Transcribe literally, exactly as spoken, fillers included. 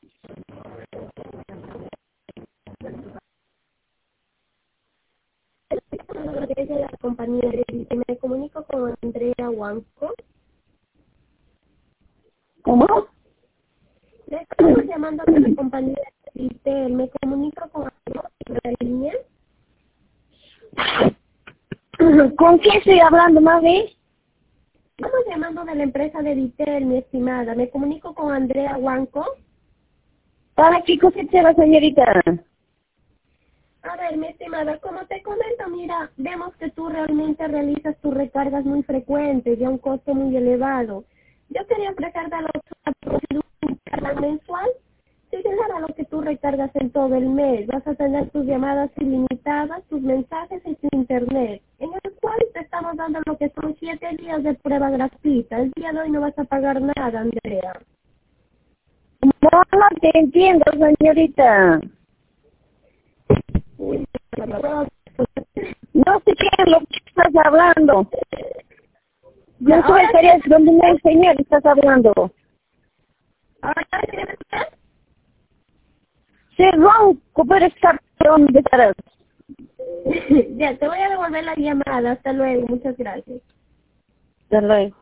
Es de la compañía de Vite. Me comunico con Andrea Huanco. ¿Cómo? Le estamos llamando de la compañía de Vite. Me comunico con Andrea en la línea. ¿Con quién estoy hablando, mami? Estamos llamando de la empresa de Vitel, mi estimada. Me comunico con Andrea Huanco. ¿Para qué cosita la señorita? A ver, mi estimada, como te comento, mira, vemos que tú realmente realizas tus recargas muy frecuentes y a un costo muy elevado. Yo quería ofrecerte a la recarga mensual, similar a lo que tú recargas en todo el mes. Vas a tener tus llamadas ilimitadas, tus mensajes y tu internet, en el cual te estamos dando lo que son siete días de prueba gratuita. El día de hoy no vas a pagar nada, Andrea. No, no te entiendo, señorita. No sé qué es lo que estás hablando. No sé dónde me enseñar estás hablando. ¿Ahora quieres escuchar? Sí, ronco, pero está donde estarás. Ya, te voy a devolver la llamada. Hasta luego. Muchas gracias. Hasta luego.